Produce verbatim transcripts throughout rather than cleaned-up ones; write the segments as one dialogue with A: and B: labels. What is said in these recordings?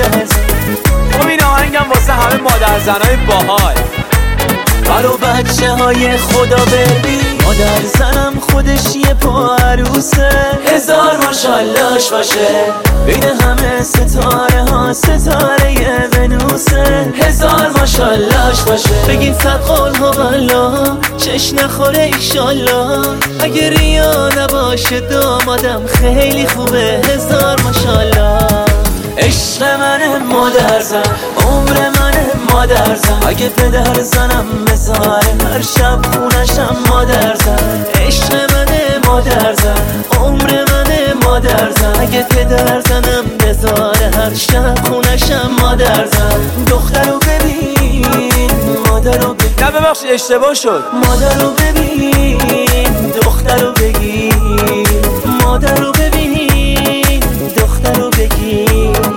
A: خب این آهنگم واسه همه مادر زنای باحال.
B: برو بچه های خدا بردی، مادر زنم خودش یه پا عروسه، هزار ماشاللاش باشه. بین همه ستاره ها ستاره یه ونوسه، هزار ماشاللاش باشه. بگین صد قول ها والله چش نخوره ایشالله، اگه ریا نباشه دامادم خیلی خوبه، هزار ماشالله. عشق منه مادر زن، عمر منه مادر زن، اگه پدر زنم بذاره هر شب خونشم مادر زن. عشق منه مادر زن، عمر منه مادر زن، اگه پدر زنم بذاره هر شب خونشم مادر زن. دختر رو ببین، مادر رو ببین،
A: نه ببخشید اشتباه شد.
B: مادر رو ببین، دختر رو بگیر، مادر رو ببین، دختر رو بگیر.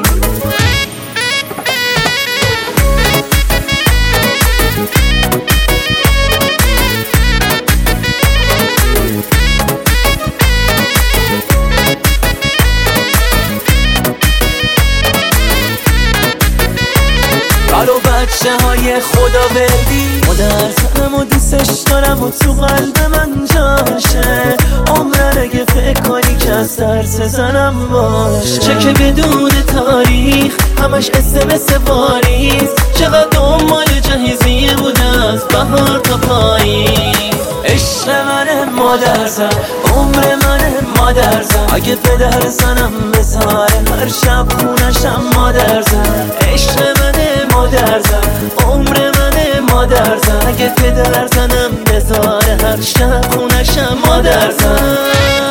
B: برو بچه های خدا بردی، مادر زنم و دوستش دارم و تو قلب من جاشه. عمرن اگه فکر کنی که از ترس زنم باشه، چه که بدون تاریخ همش اسمس واریز، چقدر دنبال جهیزیه بوده از بهار تا پاییز. عشق منه مادر زن، عمر منه مادر زن، اگه پدر زنم بذاره هر شب خونشم مادر زن. عشق منه مادر زن، عمر منه مادر زن، اگه پدر زنم بذاره هر شب خونشم مادر زن.